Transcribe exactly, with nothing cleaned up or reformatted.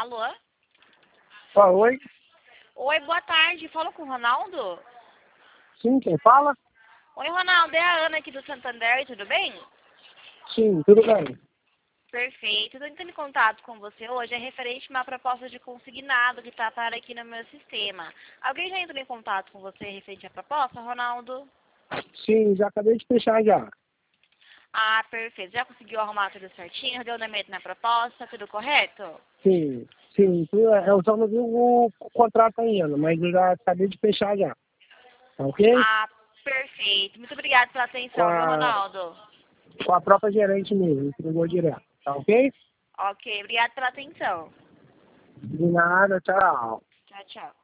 Alô? Ah, oi? Oi, boa tarde. Fala com o Ronaldo? Sim, quem fala? Oi, Ronaldo. É a Ana aqui do Santander, tudo bem? Sim, tudo bem. Perfeito. Estou entrando em contato com você hoje. É referente a uma proposta de consignado que está para aqui no meu sistema. Alguém já entrou em contato com você referente à proposta, Ronaldo? Sim, já acabei de fechar já. Ah, perfeito. Já conseguiu arrumar tudo certinho? Deu andamento na proposta? Tudo correto? Sim, sim. tu- Eu só não vi o, o contrato ainda, mas eu já acabei de fechar já. Tá ok? Ah, perfeito. Muito obrigada pela Com atenção, viu, a, Ronaldo? com a própria gerente mesmo, entregou direto. Tá ok? Ok, obrigada pela atenção. De nada, tchau. Tchau, tchau.